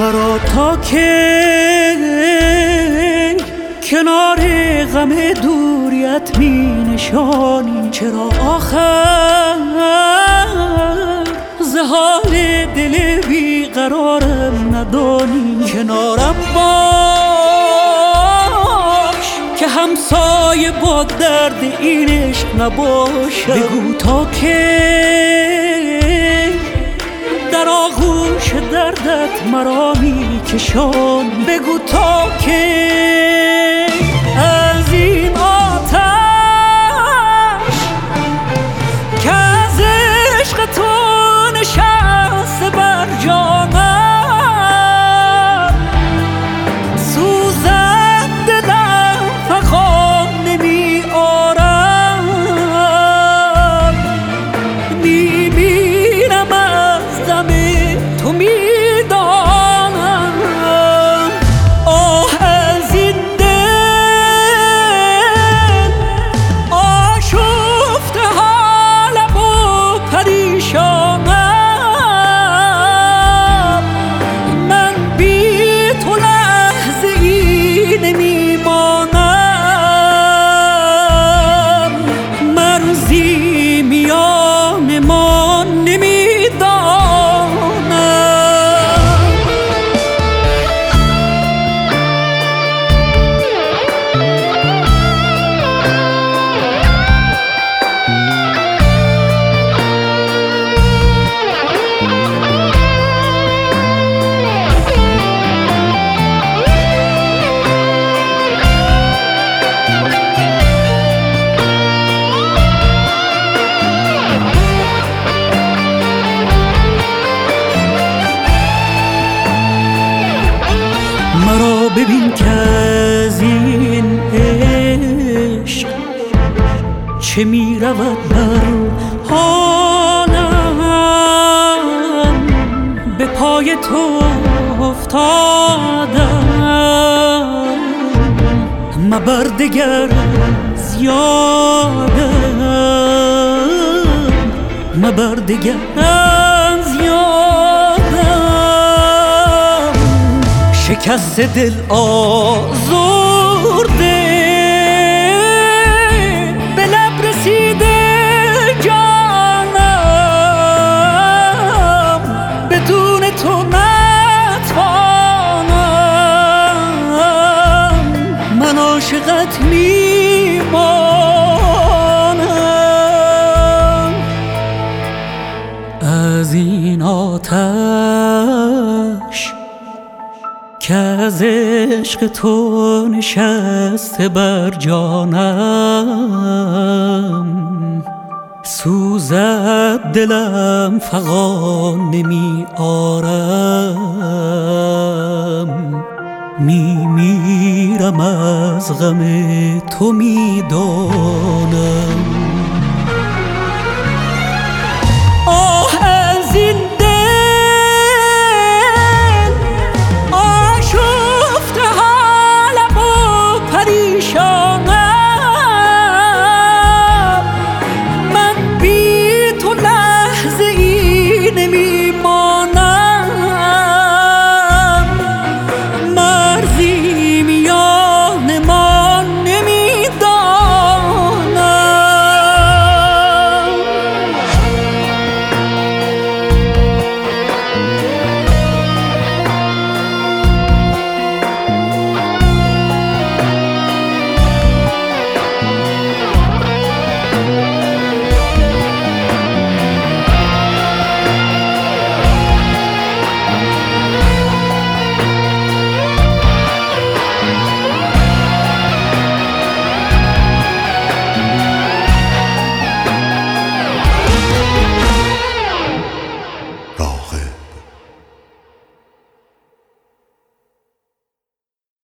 مرا تا که کنار غم دوریت می نشانی، چرا آخر ز حال دل بیقرارم ندانی؟ کنارم باش که همسایه با درد این عشق نباشم. بگو تا که در آغوش دردت مرا می کشان. بگو تا که از این آتش که از عشق تو نشسته بر جانم، سوزد دلم فغان نمی آرم. می میرم از دم تو می دانم. آه از این دل آشفته حالم و پریشانم. من بی تو لحظه ای نمی مانم. مرزی میان ما نمی مرا ببین که از این عشق چه می رود بر حالم. به پای تو افتادم، مبر دگر از یادم، مبر دگر از یادم. شکست دل آزرده به لب رسیده جانم. بدون تو نتوانم، من عاشقت میمانم. از این آتش که از عشق تو نشسته بر جانم، سوزد دلم فغان نمی آرم. می میرم از غم تو می دانم.